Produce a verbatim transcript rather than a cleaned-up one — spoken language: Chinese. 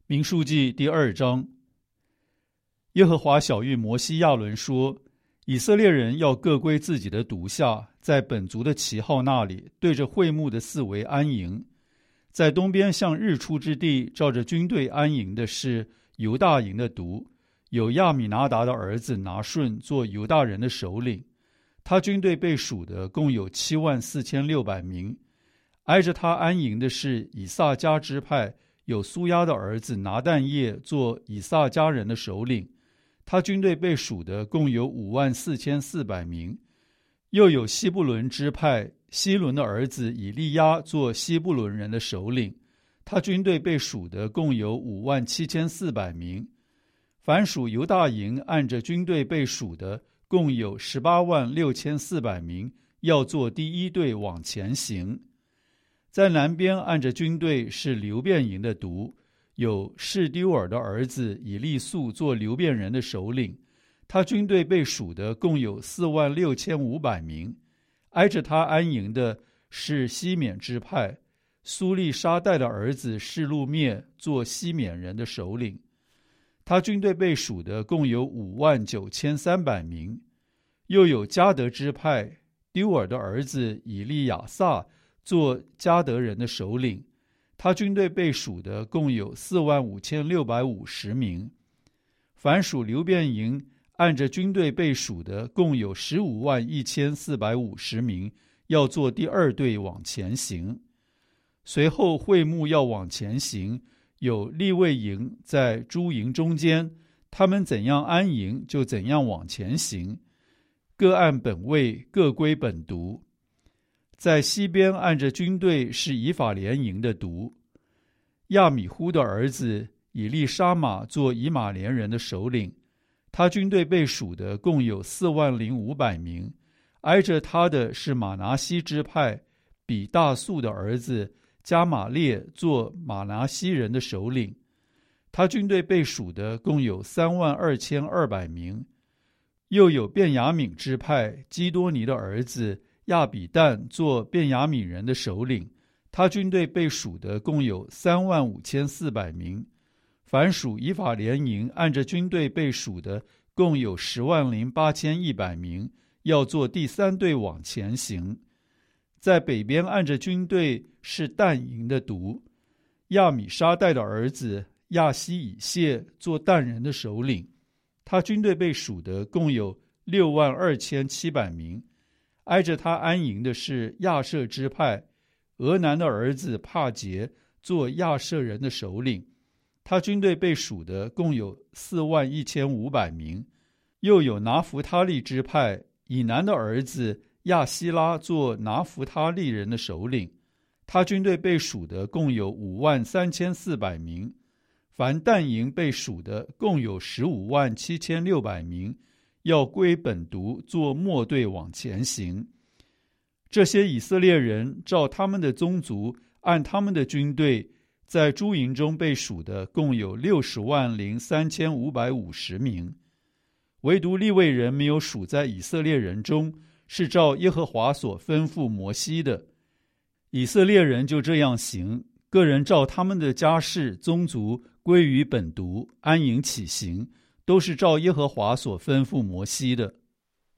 民数记第二章，耶和华晓谕摩西亚伦说，以色列人要各归自己的独下，在本族的旗号那里，对着会幕的四围安营。在东边向日出之地，照着军队安营的是犹大营的族，有亚米拿达的儿子拿顺做犹大人的首领，他军队被数的共有七万四千六百名。挨着他安营的是以萨迦支派，有苏亚的儿子拿但业做以萨迦人的首领，他军队被数的共有五万四千四百名。又有西布伦支派，希伦的儿子以利亚做西布伦人的首领，他军队被数的共有五万七千四百名。凡属犹大营按着军队被数的共有十八万六千四百名，要做第一队往前行。在南边按着军队是流便营的族，有示丢尔的儿子以利素做流便人的首领，他军队被数的共有四万六千五百名。挨着他安营的是西缅支派，苏利沙代的儿子示路灭做西缅人的首领，他军队被数的共有五万九千三百名。又有迦得支派，丢尔的儿子以利亚撒做迦得人的首领，他军队被数的共有四万五千六百五十名。凡属流便营按着军队被数的共有十五万一千四百五十名，要做第二队往前行。随后会幕要往前行，有利未营在诸营中间，他们怎样安营就怎样往前行，各按本位，各归本族。在西边按着军队是以法莲营的族，亚米忽的儿子以利沙玛做以马莲人的首领，他军队被数的共有四万零五百名。挨着他的是马拿西支派，比大素的儿子加玛列做马拿西人的首领，他军队被数的共有三万二千二百名。又有便雅悯支派，基多尼的儿子亚比旦做便雅悯人的首领，他军队被数的共有三万五千四百名。凡属以法莲营按着军队被数的共有十万零八千一百名，要做第三队往前行。在北边按着军队是但营的族，亚米沙代的儿子亚西以谢做但人的首领，他军队被数的共有六万二千七百名。挨着他安营的是亚舍支派，俄南的儿子帕杰做亚舍人的首领，他军队被数的共有四万一千五百名。又有拿弗他利支派，以南的儿子亚希拉做拿弗他利人的首领，他军队被数的共有五万三千四百名。凡但营被数的共有十五万七千六百名，要归本族做末队往前行。这些以色列人照他们的宗族，按他们的军队，在诸营中被数的共有六十万零三千五百五十名。唯独利未人没有数在以色列人中，是照耶和华所吩咐摩西的。以色列人就这样行，个人照他们的家世宗族归于本族，安营起行，都是照耶和华所吩咐摩西的。